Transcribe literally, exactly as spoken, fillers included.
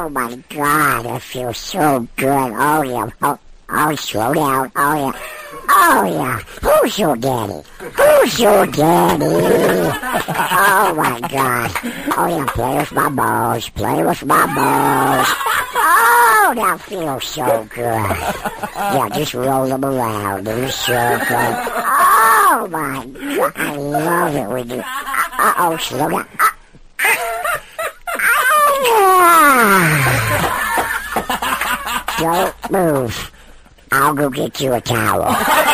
Oh, my God, I feel so good. Oh, yeah. Oh, oh, slow down. Oh, yeah. Oh, yeah. Who's your daddy? Who's your daddy? Oh, my God. Oh, yeah, play with my balls. Play with my balls. Oh, that feels so good. Yeah, just roll them around in a circle. Oh, my God. I love it when you... Uh-oh, slow down. Don't move. I'll go get you a towel.